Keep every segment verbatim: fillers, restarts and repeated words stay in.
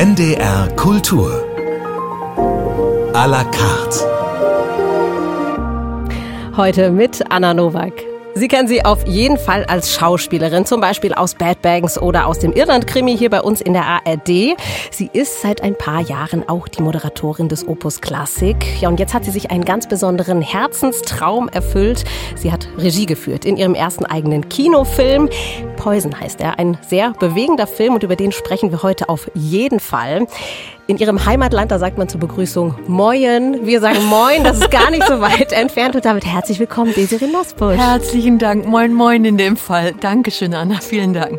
N D R Kultur à la carte. Heute mit Anna Nowak. Sie kennen sie auf jeden Fall als Schauspielerin, zum Beispiel aus Bad Banks oder aus dem Irland-Krimi hier bei uns in der A R D. Sie ist seit ein paar Jahren auch die Moderatorin des Opus Klassik. Ja, und jetzt hat sie sich einen ganz besonderen Herzenstraum erfüllt. Sie hat Regie geführt in ihrem ersten eigenen Kinofilm. Poison heißt er, ein sehr bewegender Film und über den sprechen wir heute auf jeden Fall. In ihrem Heimatland, da sagt man zur Begrüßung Moin. Wir sagen Moin, das ist gar nicht so weit entfernt. Und damit herzlich willkommen, Desiree Nosbusch. Herzlichen Dank. Moin, moin in dem Fall. Dankeschön, Anna. Vielen Dank.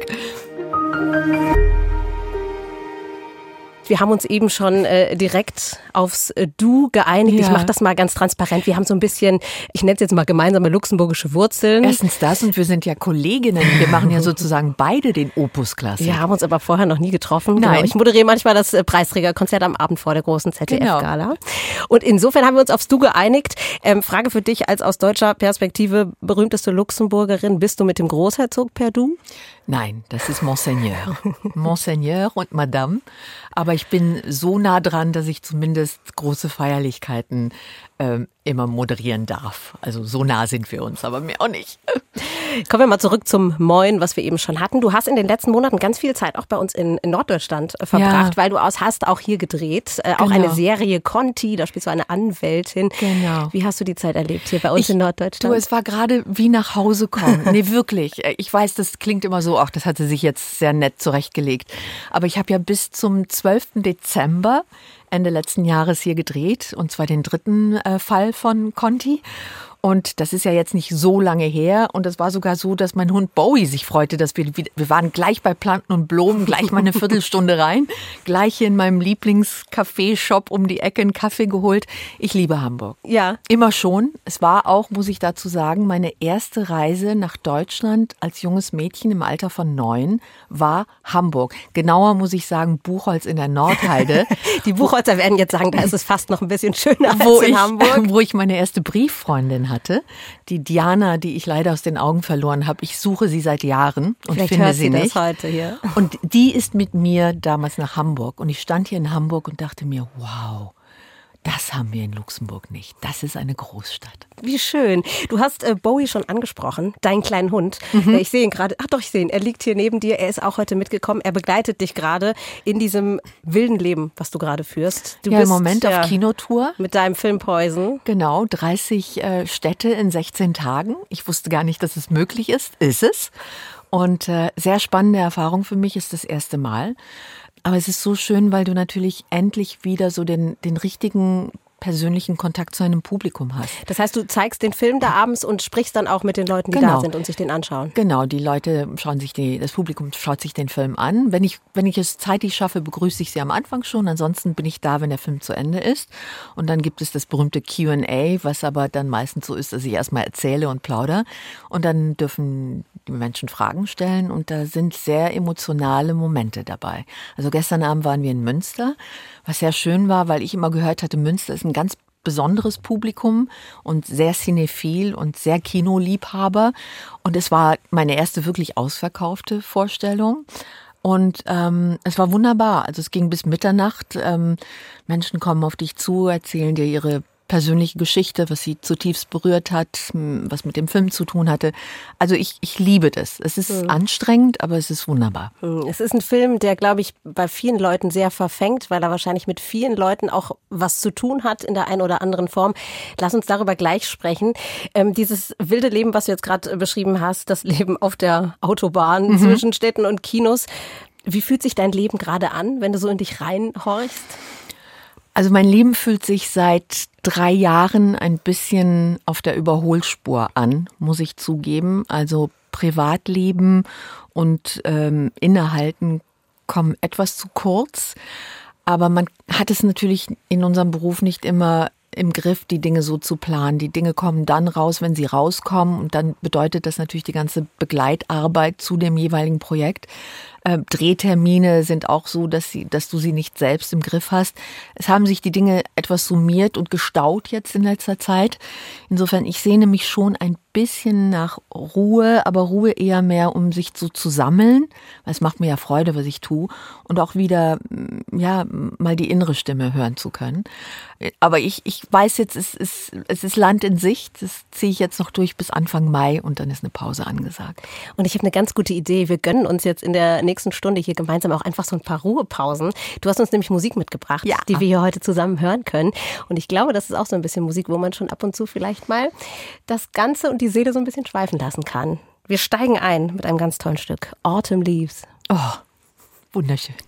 Wir haben uns eben schon äh, direkt aufs äh, Du geeinigt. Ja. Ich mache das mal ganz transparent. Wir haben so ein bisschen, ich nenne es jetzt mal gemeinsame luxemburgische Wurzeln. Erstens das und wir sind ja Kolleginnen. Wir machen ja sozusagen beide den Opus Klassik. Wir haben uns aber vorher noch nie getroffen. Nein. Genau. Ich moderiere manchmal das äh, Preisträgerkonzert am Abend vor der großen Z D F-Gala. Genau. Und insofern haben wir uns aufs Du geeinigt. Ähm, Frage für dich als aus deutscher Perspektive berühmteste Luxemburgerin. Bist du mit dem Großherzog per Du? Nein, das ist Monseigneur. Monseigneur und Madame. Aber ich bin so nah dran, dass ich zumindest große Feierlichkeiten ähm, immer moderieren darf. Also so nah sind wir uns, aber mehr auch nicht. Kommen wir mal zurück zum Moin, was wir eben schon hatten. Du hast in den letzten Monaten ganz viel Zeit auch bei uns in, in Norddeutschland äh, verbracht, ja. weil du aus hast auch hier gedreht. Äh, auch genau. eine Serie Conti, da spielst du eine Anwältin. Genau. Wie hast du die Zeit erlebt hier bei uns ich, in Norddeutschland? Du, es war gerade wie nach Hause kommen. Nee, wirklich. Ich weiß, das klingt immer so, ach, das hat sie sich jetzt sehr nett zurechtgelegt. Aber ich habe ja bis zum zwölften Dezember Ende letzten Jahres hier gedreht, und zwar den dritten äh, Fall von Conti. Und das ist ja jetzt nicht so lange her. Und es war sogar so, dass mein Hund Bowie sich freute, dass wir, wir waren gleich bei Planten und Blumen, gleich mal eine Viertelstunde rein, gleich hier in meinem Lieblings-Café-Shop um die Ecke einen Kaffee geholt. Ich liebe Hamburg. Ja. Immer schon. Es war auch, muss ich dazu sagen, meine erste Reise nach Deutschland als junges Mädchen im Alter von neun war Hamburg. Genauer muss ich sagen, Buchholz in der Nordheide. Die Buchholzer werden jetzt sagen, da ist es fast noch ein bisschen schöner wo als in ich, Hamburg. Wo ich meine erste Brieffreundin hatte. hatte, die Diana, die ich leider aus den Augen verloren habe. Ich suche sie seit Jahren und Vielleicht finde hört sie sie nicht. Das heute hier. Und die ist mit mir damals nach Hamburg und ich stand hier in Hamburg und dachte mir, wow, das haben wir in Luxemburg nicht. Das ist eine Großstadt. Wie schön. Du hast äh, Bowie schon angesprochen, deinen kleinen Hund. Mhm. Äh, ich sehe ihn gerade. Ach doch, ich sehe ihn. Er liegt hier neben dir. Er ist auch heute mitgekommen. Er begleitet dich gerade in diesem wilden Leben, was du gerade führst. Du ja, bist im Moment ja, auf Kinotour. Mit deinem Film Poison. Genau, dreißig äh, Städte in sechzehn Tagen. Ich wusste gar nicht, dass es möglich ist. Ist es. Und äh, sehr spannende Erfahrung für mich, ist das erste Mal. Aber es ist so schön, weil du natürlich endlich wieder so den, den richtigen persönlichen Kontakt zu einem Publikum hast. Das heißt, du zeigst den Film da abends und sprichst dann auch mit den Leuten, die genau. da sind und sich den anschauen. Genau, die Leute schauen sich die, das Publikum schaut sich den Film an. Wenn ich, wenn ich es zeitig schaffe, begrüße ich sie am Anfang schon. Ansonsten bin ich da, wenn der Film zu Ende ist. Und dann gibt es das berühmte Q and A, was aber dann meistens so ist, dass ich erstmal erzähle und plaudere. Und dann dürfen die Menschen Fragen stellen und da sind sehr emotionale Momente dabei. Also gestern Abend waren wir in Münster, was sehr schön war, weil ich immer gehört hatte, Münster ist ein ganz besonderes Publikum und sehr cinephil und sehr Kinoliebhaber. Und es war meine erste wirklich ausverkaufte Vorstellung. Und ähm, es war wunderbar. Also es ging bis Mitternacht. Ähm, Menschen kommen auf dich zu, erzählen dir ihre persönliche Geschichte, was sie zutiefst berührt hat, was mit dem Film zu tun hatte. Also ich, ich liebe das. Es ist mhm. anstrengend, aber es ist wunderbar. Es ist ein Film, der, glaube ich, bei vielen Leuten sehr verfängt, weil er wahrscheinlich mit vielen Leuten auch was zu tun hat in der einen oder anderen Form. Lass uns darüber gleich sprechen. Ähm, dieses wilde Leben, was du jetzt gerade beschrieben hast, das Leben auf der Autobahn mhm. zwischen Städten und Kinos. Wie fühlt sich dein Leben gerade an, wenn du so in dich reinhorchst? Also mein Leben fühlt sich seit drei Jahren ein bisschen auf der Überholspur an, muss ich zugeben. Also Privatleben und ähm, Innehalten kommen etwas zu kurz. Aber man hat es natürlich in unserem Beruf nicht immer im Griff, die Dinge so zu planen. Die Dinge kommen dann raus, wenn sie rauskommen. Und dann bedeutet das natürlich die ganze Begleitarbeit zu dem jeweiligen Projekt. Äh, Drehtermine sind auch so, dass, sie, dass du sie nicht selbst im Griff hast. Es haben sich die Dinge etwas summiert und gestaut jetzt in letzter Zeit. Insofern, ich sehne mich schon ein bisschen nach Ruhe, aber Ruhe eher mehr, um sich so zu sammeln, weil es macht mir ja Freude, was ich tue, und auch wieder, ja, mal die innere Stimme hören zu können. Aber ich, ich weiß jetzt, es ist, es ist Land in Sicht, das ziehe ich jetzt noch durch bis Anfang Mai und dann ist eine Pause angesagt. Und ich habe eine ganz gute Idee. Wir gönnen uns jetzt in der nächsten Stunde hier gemeinsam auch einfach so ein paar Ruhepausen. Du hast uns nämlich Musik mitgebracht, ja, die wir hier heute zusammen hören können. Und ich glaube, das ist auch so ein bisschen Musik, wo man schon ab und zu vielleicht mal das Ganze und die Seele so ein bisschen schweifen lassen kann. Wir steigen ein mit einem ganz tollen Stück. Autumn Leaves. Oh, wunderschön.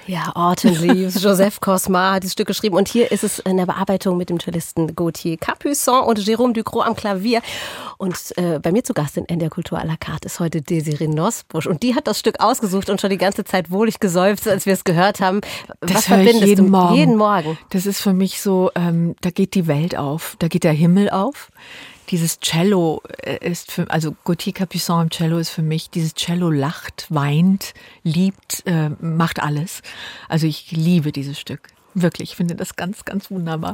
Ja, Autumn Leaves, Joseph Cosma hat dieses Stück geschrieben und hier ist es in der Bearbeitung mit dem Cellisten Gauthier Capuçon und Jérôme Ducrot am Klavier. Und äh, bei mir zu Gast in N D R Kultur à la carte ist heute Desiree Nosbusch und die hat das Stück ausgesucht und schon die ganze Zeit wohlig geseufzt, als wir es gehört haben. Das Was höre ich verbindest jeden du Morgen. jeden Morgen? Das ist für mich so, ähm, da geht die Welt auf, da geht der Himmel auf. Dieses Cello ist für, also Gauthier Capuçon am Cello ist für mich, dieses Cello lacht, weint, liebt, äh, macht alles. Also ich liebe dieses Stück. Wirklich, ich finde das ganz, ganz wunderbar.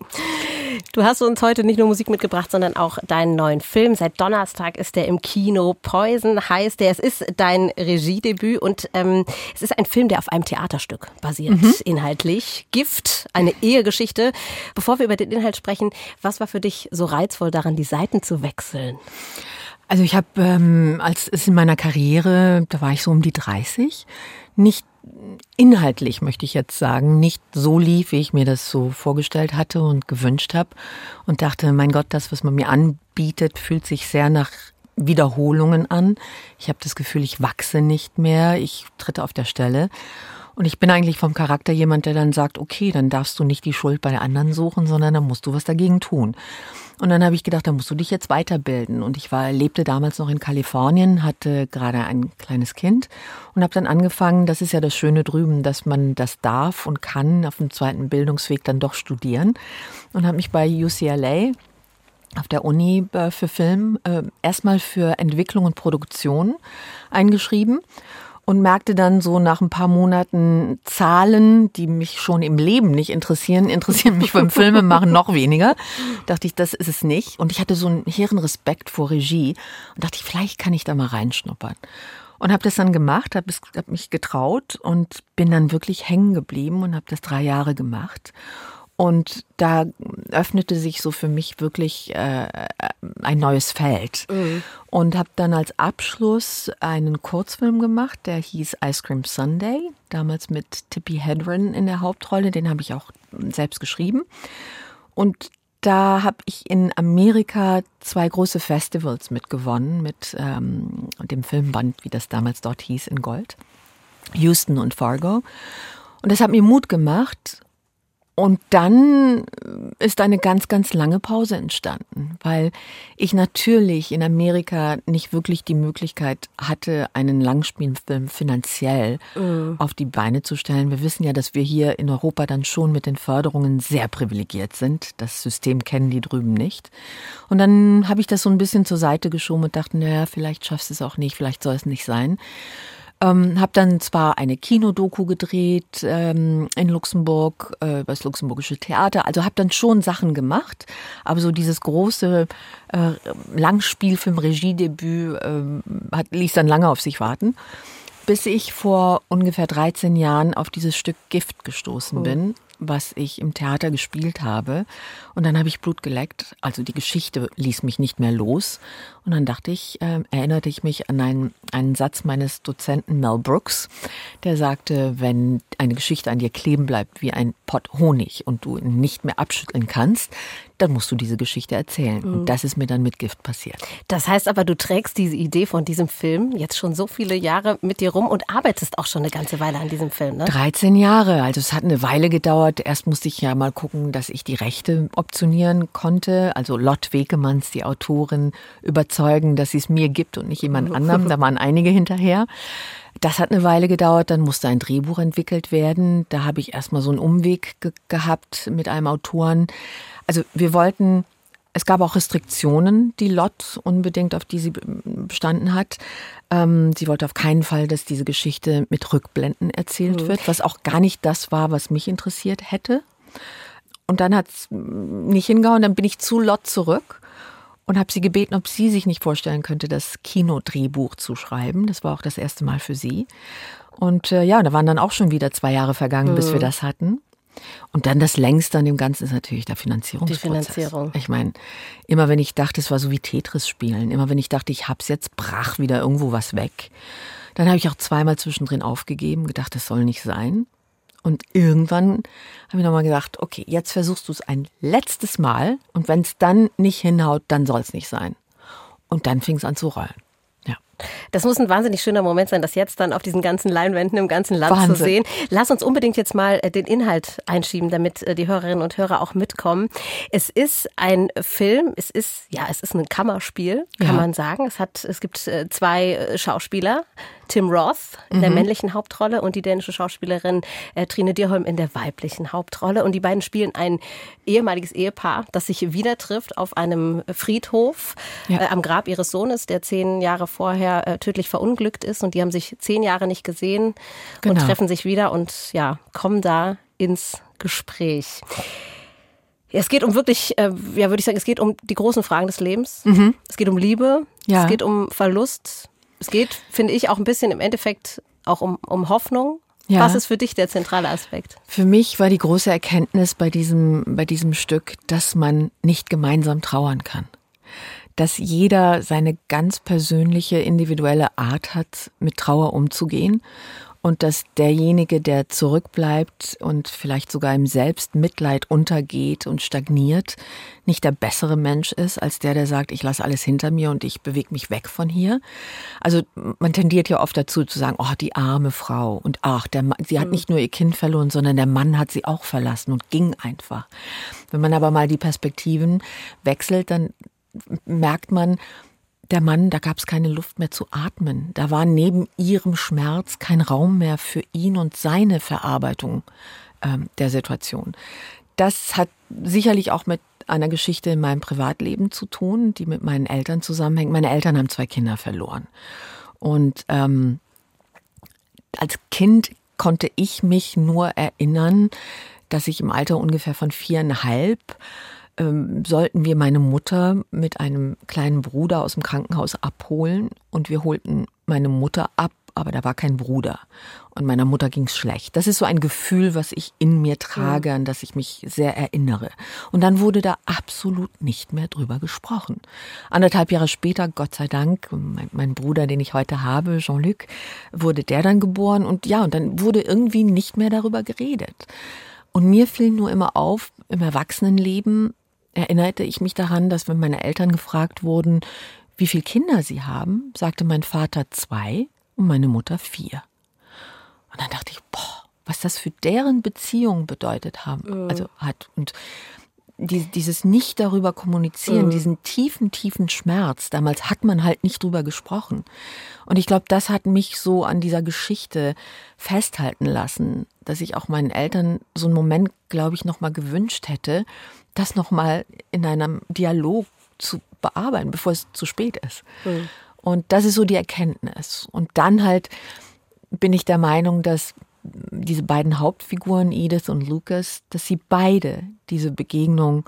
Du hast uns heute nicht nur Musik mitgebracht, sondern auch deinen neuen Film. Seit Donnerstag ist der im Kino. Poison heißt der. Es ist dein Regiedebüt und ähm, es ist ein Film, der auf einem Theaterstück basiert, mhm. inhaltlich. Gift, eine Ehegeschichte. Bevor wir über den Inhalt sprechen, was war für dich so reizvoll daran, die Seiten zu wechseln? Also ich habe, ähm, als es in meiner Karriere, da war ich so um die dreißig, nicht inhaltlich, möchte ich jetzt sagen, nicht so lief, wie ich mir das so vorgestellt hatte und gewünscht habe und dachte, mein Gott, das, was man mir anbietet, fühlt sich sehr nach Wiederholungen an. Ich habe das Gefühl, ich wachse nicht mehr, ich tritte auf der Stelle. Und ich bin eigentlich vom Charakter jemand, der dann sagt, okay, dann darfst du nicht die Schuld bei der anderen suchen, sondern dann musst du was dagegen tun. Und dann habe ich gedacht, dann musst du dich jetzt weiterbilden. Und ich war, lebte damals noch in Kalifornien, hatte gerade ein kleines Kind und habe dann angefangen, das ist ja das Schöne drüben, dass man das darf und kann auf dem zweiten Bildungsweg dann doch studieren. Und habe mich bei U C L A auf der Uni für Film äh, erstmal für Entwicklung und Produktion eingeschrieben. Und merkte dann so nach ein paar Monaten Zahlen, die mich schon im Leben nicht interessieren, interessieren mich beim Filmemachen noch weniger. Dachte ich, das ist es nicht. Und ich hatte so einen hehren Respekt vor Regie und dachte ich, vielleicht kann ich da mal reinschnuppern. Und habe das dann gemacht, habe hab mich getraut und bin dann wirklich hängen geblieben und habe das drei Jahre gemacht. Und da öffnete sich so für mich wirklich äh, ein neues Feld. Mhm. Und habe dann als Abschluss einen Kurzfilm gemacht, der hieß Ice Cream Sunday, damals mit Tippi Hedren in der Hauptrolle, den habe ich auch selbst geschrieben. Und da habe ich in Amerika zwei große Festivals mitgewonnen, mit ähm, dem Filmband, wie das damals dort hieß, in Gold, Houston und Fargo. Und das hat mir Mut gemacht. Und dann ist eine ganz, ganz lange Pause entstanden, weil ich natürlich in Amerika nicht wirklich die Möglichkeit hatte, einen Langspielfilm finanziell mhm. auf die Beine zu stellen. Wir wissen ja, dass wir hier in Europa dann schon mit den Förderungen sehr privilegiert sind. Das System kennen die drüben nicht. Und dann habe ich das so ein bisschen zur Seite geschoben und dachte, naja, vielleicht schaffst du es auch nicht, vielleicht soll es nicht sein. Ähm, habe dann zwar eine Kinodoku gedreht ähm, in Luxemburg, äh, über das Luxemburgische Theater, also habe dann schon Sachen gemacht, aber so dieses große äh, Langspielfilm-Regiedebüt äh, hat, ließ dann lange auf sich warten, bis ich vor ungefähr dreizehn Jahren auf dieses Stück Gift gestoßen oh. bin, was ich im Theater gespielt habe. Und dann habe ich Blut geleckt. Also die Geschichte ließ mich nicht mehr los. Und dann dachte ich, äh, erinnerte ich mich an einen, einen Satz meines Dozenten Mel Brooks, der sagte, wenn eine Geschichte an dir kleben bleibt wie ein Pott Honig und du ihn nicht mehr abschütteln kannst, dann musst du diese Geschichte erzählen. Mhm. Und das ist mir dann mit Gift passiert. Das heißt aber, du trägst diese Idee von diesem Film jetzt schon so viele Jahre mit dir rum und arbeitest auch schon eine ganze Weile an diesem Film, ne? dreizehn Jahre. Also es hat eine Weile gedauert. Erst musste ich ja mal gucken, dass ich die Rechte optionieren konnte. Also Lot Wekemanns, die Autorin, überzeugen, dass sie es mir gibt und nicht jemand anderem. Da waren einige hinterher. Das hat eine Weile gedauert, dann musste ein Drehbuch entwickelt werden. Da habe ich erstmal so einen Umweg ge- gehabt mit einem Autoren. Also wir wollten, es gab auch Restriktionen, die Lot unbedingt, auf die sie bestanden hat. Ähm, sie wollte auf keinen Fall, dass diese Geschichte mit Rückblenden erzählt mhm. wird, was auch gar nicht das war, was mich interessiert hätte. Und dann hat es nicht hingehauen, dann bin ich zu Lot zurück und habe sie gebeten, ob sie sich nicht vorstellen könnte, das Kinodrehbuch zu schreiben. Das war auch das erste Mal für sie. Und äh, ja, da waren dann auch schon wieder zwei Jahre vergangen, mhm. bis wir das hatten. Und dann das Längste an dem Ganzen ist natürlich der Finanzierungsprozess. Die Finanzierung. Ich meine, immer wenn ich dachte, es war so wie Tetris spielen, immer wenn ich dachte, ich hab's jetzt, brach wieder irgendwo was weg. Dann habe ich auch zweimal zwischendrin aufgegeben, gedacht, das soll nicht sein. Und irgendwann habe ich nochmal gedacht, okay, jetzt versuchst du es ein letztes Mal und wenn es dann nicht hinhaut, dann soll es nicht sein. Und dann fing es an zu rollen. Ja. Das muss ein wahnsinnig schöner Moment sein, das jetzt dann auf diesen ganzen Leinwänden im ganzen Land Wahnsinn. Zu sehen. Lass uns unbedingt jetzt mal den Inhalt einschieben, damit die Hörerinnen und Hörer auch mitkommen. Es ist ein Film, es ist, ja, es ist ein Kammerspiel, kann ja. man sagen. Es hat, es gibt zwei Schauspieler, Tim Roth in der mhm. männlichen Hauptrolle und die dänische Schauspielerin äh, Trine Dyrholm in der weiblichen Hauptrolle. Und die beiden spielen ein ehemaliges Ehepaar, das sich wieder trifft auf einem Friedhof ja. äh, am Grab ihres Sohnes, der zehn Jahre vorher äh, tödlich verunglückt ist. Und die haben sich zehn Jahre nicht gesehen genau. und treffen sich wieder und ja, kommen da ins Gespräch. Es geht um wirklich, äh, ja, würde ich sagen, es geht um die großen Fragen des Lebens. Mhm. Es geht um Liebe, ja. es geht um Verlust. Es geht, finde ich, auch ein bisschen im Endeffekt auch um, um Hoffnung. Ja. Was ist für dich der zentrale Aspekt? Für mich war die große Erkenntnis bei diesem, bei diesem Stück, dass man nicht gemeinsam trauern kann. Dass jeder seine ganz persönliche, individuelle Art hat, mit Trauer umzugehen. Und dass derjenige, der zurückbleibt und vielleicht sogar im Selbstmitleid untergeht und stagniert, nicht der bessere Mensch ist, als der, der sagt, ich lasse alles hinter mir und ich bewege mich weg von hier. Also man tendiert ja oft dazu zu sagen, oh, die arme Frau. Und ach, der Mann, sie hat nicht nur ihr Kind verloren, sondern der Mann hat sie auch verlassen und ging einfach. Wenn man aber mal die Perspektiven wechselt, dann merkt man, der Mann, da gab es keine Luft mehr zu atmen. Da war neben ihrem Schmerz kein Raum mehr für ihn und seine Verarbeitung ähm, der Situation. Das hat sicherlich auch mit einer Geschichte in meinem Privatleben zu tun, die mit meinen Eltern zusammenhängt. Meine Eltern haben zwei Kinder verloren. Und ähm, als Kind konnte ich mich nur erinnern, dass ich im Alter ungefähr von viereinhalb Ähm, sollten wir meine Mutter mit einem kleinen Bruder aus dem Krankenhaus abholen und wir holten meine Mutter ab, aber da war kein Bruder und meiner Mutter ging's schlecht. Das ist so ein Gefühl, was ich in mir trage, mhm. an das ich mich sehr erinnere. Und dann wurde da absolut nicht mehr drüber gesprochen. Anderthalb Jahre später, Gott sei Dank, mein, mein Bruder, den ich heute habe, Jean-Luc, wurde der dann geboren und ja, und dann wurde irgendwie nicht mehr darüber geredet. Und mir fiel nur immer auf, im Erwachsenenleben erinnerte ich mich daran, dass wenn meine Eltern gefragt wurden, wie viele Kinder sie haben, sagte mein Vater zwei und meine Mutter vier. Und dann dachte ich, boah, was das für deren Beziehung bedeutet haben, mhm. also hat. Und die, dieses nicht darüber kommunizieren, mhm. diesen tiefen, tiefen Schmerz, damals hat man halt nicht drüber gesprochen. Und ich glaube, das hat mich so an dieser Geschichte festhalten lassen, dass ich auch meinen Eltern so einen Moment, glaube ich, nochmal gewünscht hätte, das nochmal in einem Dialog zu bearbeiten, bevor es zu spät ist. Mhm. Und das ist so die Erkenntnis. Und dann halt bin ich der Meinung, dass diese beiden Hauptfiguren, Edith und Lucas, dass sie beide diese Begegnung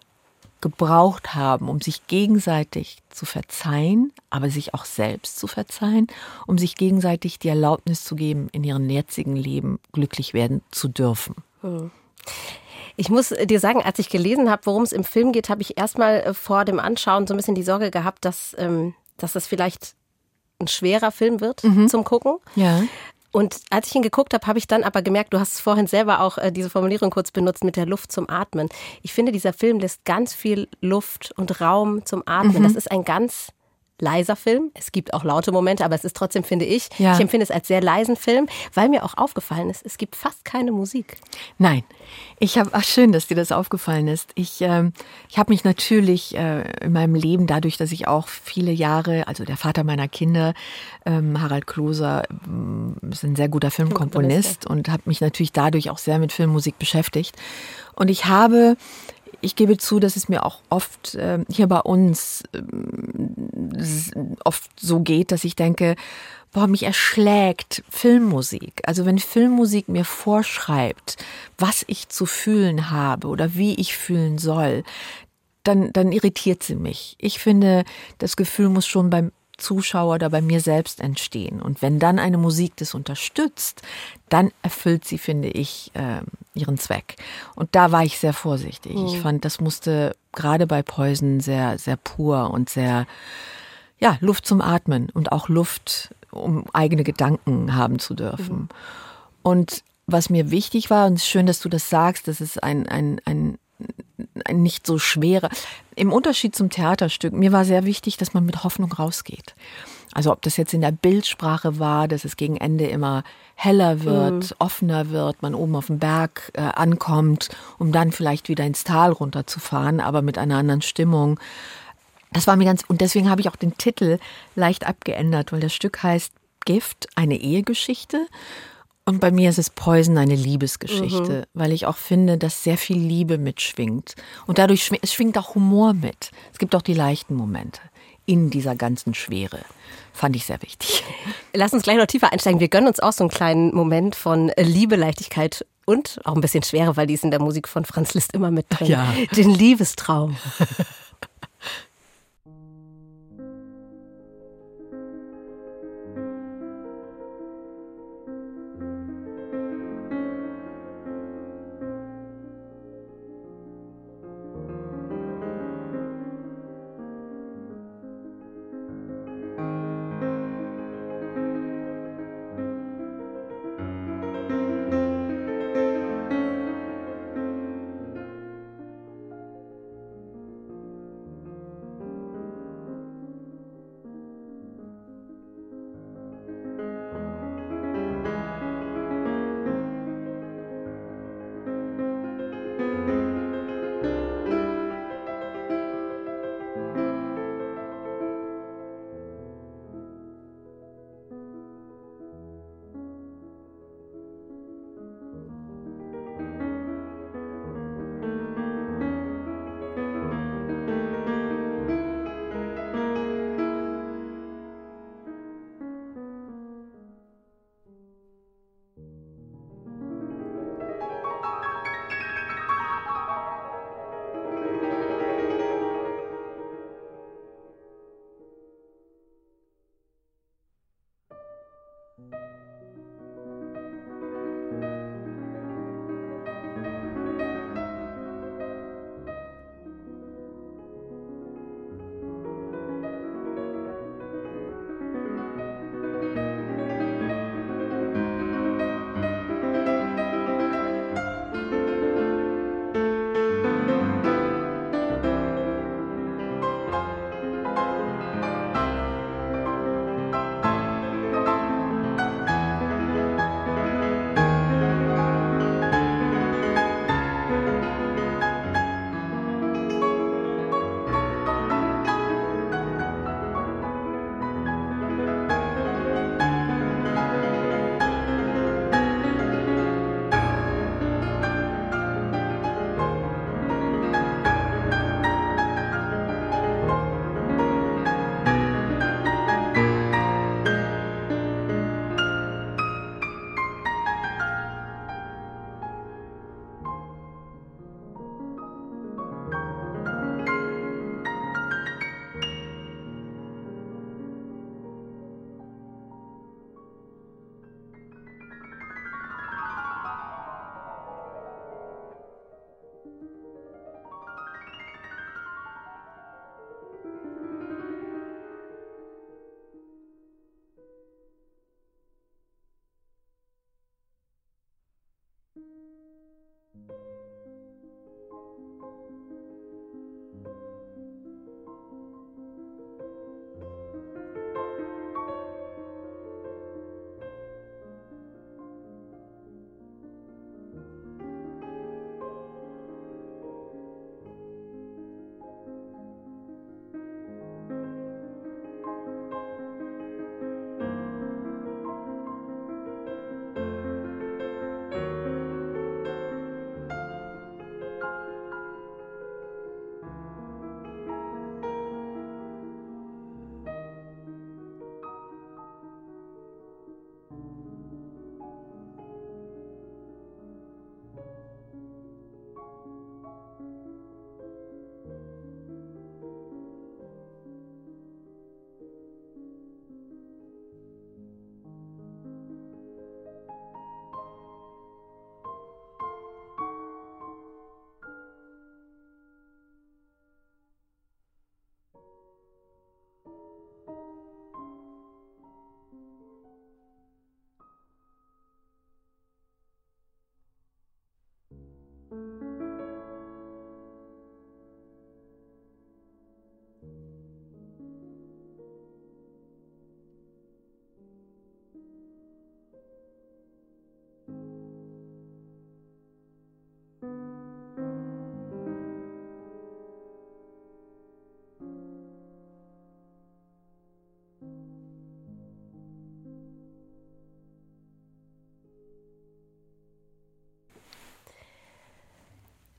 gebraucht haben, um sich gegenseitig zu verzeihen, aber sich auch selbst zu verzeihen, um sich gegenseitig die Erlaubnis zu geben, in ihrem jetzigen Leben glücklich werden zu dürfen. Mhm. Ich muss dir sagen, als ich gelesen habe, worum es im Film geht, habe ich erstmal vor dem Anschauen so ein bisschen die Sorge gehabt, dass, ähm, dass das vielleicht ein schwerer Film wird mhm. zum Gucken. Ja. Und als ich ihn geguckt habe, habe ich dann aber gemerkt, du hast es vorhin selber auch äh, diese Formulierung kurz benutzt mit der Luft zum Atmen. Ich finde, dieser Film lässt ganz viel Luft und Raum zum Atmen. Mhm. Das ist ein ganz leiser Film. Es gibt auch laute Momente, aber es ist trotzdem, finde ich, ja. ich empfinde es als sehr leisen Film, weil mir auch aufgefallen ist, es gibt fast keine Musik. Nein, ich habe, ach schön, dass dir das aufgefallen ist. Ich, ähm, ich habe mich natürlich äh, in meinem Leben, dadurch, dass ich auch viele Jahre, also der Vater meiner Kinder, ähm, Harald Kloser, äh, ist ein sehr guter Filmkomponist und habe mich natürlich dadurch auch sehr mit Filmmusik beschäftigt. Und ich habe Ich gebe zu, dass es mir auch oft äh, hier bei uns äh, oft so geht, dass ich denke, boah, mich erschlägt Filmmusik. Also wenn Filmmusik mir vorschreibt, was ich zu fühlen habe oder wie ich fühlen soll, dann, dann irritiert sie mich. Ich finde, das Gefühl muss schon beim Zuschauer oder bei mir selbst entstehen. Und wenn dann eine Musik das unterstützt, dann erfüllt sie, finde ich, äh, ihren Zweck. Und da war ich sehr vorsichtig. Mhm. Ich fand, das musste gerade bei Poison sehr, sehr pur und sehr, ja, Luft zum Atmen und auch Luft, um eigene Gedanken haben zu dürfen. Mhm. Und was mir wichtig war, und es ist schön, dass du das sagst, das ist ein, ein, ein ein nicht so schwerer. Im Unterschied zum Theaterstück, mir war sehr wichtig, dass man mit Hoffnung rausgeht. Also ob das jetzt in der Bildsprache war, dass es gegen Ende immer heller wird, mhm. offener wird, man oben auf dem Berg äh, ankommt, um dann vielleicht wieder ins Tal runterzufahren, aber mit einer anderen Stimmung. Das war mir ganz, und deswegen habe ich auch den Titel leicht abgeändert, weil das Stück heißt Gift, eine Ehegeschichte. Und bei mir ist es Poison, eine Liebesgeschichte, mhm. weil ich auch finde, dass sehr viel Liebe mitschwingt. Und dadurch schwingt, es schwingt auch Humor mit. Es gibt auch die leichten Momente in dieser ganzen Schwere. Fand ich sehr wichtig. Lass uns gleich noch tiefer einsteigen. Wir gönnen uns auch so einen kleinen Moment von Liebe, Leichtigkeit und auch ein bisschen Schwere, weil die ist in der Musik von Franz Liszt immer mit drin. Ja. Den Liebestraum.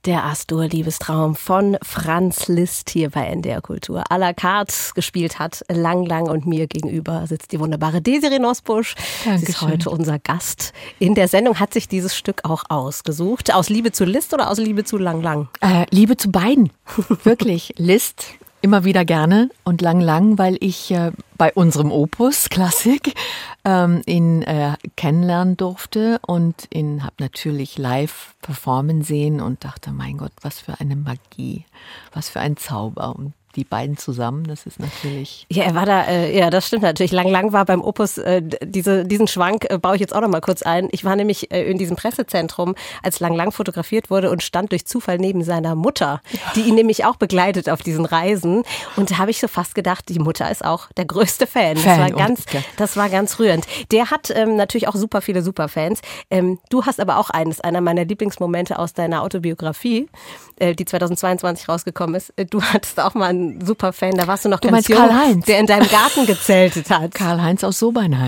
Der Astur-Liebestraum von Franz Liszt hier bei N D R Kultur. À la carte gespielt hat Lang Lang und mir gegenüber sitzt die wunderbare Desiree Nosbusch. Sie ist heute unser Gast in der Sendung. Hat sich dieses Stück auch ausgesucht. Aus Liebe zu Liszt oder aus Liebe zu Lang Lang? Äh, Liebe zu beiden. Wirklich. Liszt immer wieder gerne und Lang Lang, weil ich äh, bei unserem Opus Klassik ähm, ihn äh, kennenlernen durfte und ihn habe natürlich live performen sehen und dachte, mein Gott, was für eine Magie, was für ein Zauber. Und die beiden zusammen, das ist natürlich... Ja, er war da, äh, ja, das stimmt natürlich. Lang Lang war beim Opus, äh, diese, diesen Schwank äh, baue ich jetzt auch noch mal kurz ein. Ich war nämlich äh, in diesem Pressezentrum, als Lang Lang fotografiert wurde und stand durch Zufall neben seiner Mutter, die ihn nämlich auch begleitet auf diesen Reisen. Und da habe ich so fast gedacht, die Mutter ist auch der größte Fan. Fan das war ganz, ja. das war ganz rührend. Der hat ähm, natürlich auch super viele Superfans. Ähm, du hast aber auch eines, einer meiner Lieblingsmomente aus deiner Autobiografie, äh, die zweitausendzweiundzwanzig rausgekommen ist. Du hattest auch mal einen Superfan, da warst du noch du ganz meinst jung, Karl-Heinz, der in deinem Garten gezeltet hat. Karl-Heinz aus Sobernheim.